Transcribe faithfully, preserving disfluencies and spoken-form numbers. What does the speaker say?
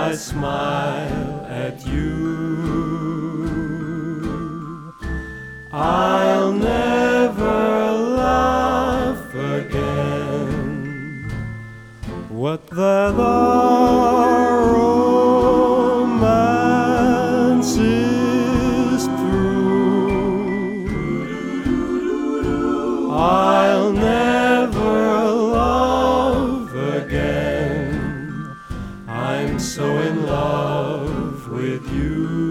I smile at you. I'll never laugh again. What that our romance is through, I'll never love again. I'm so in love with you.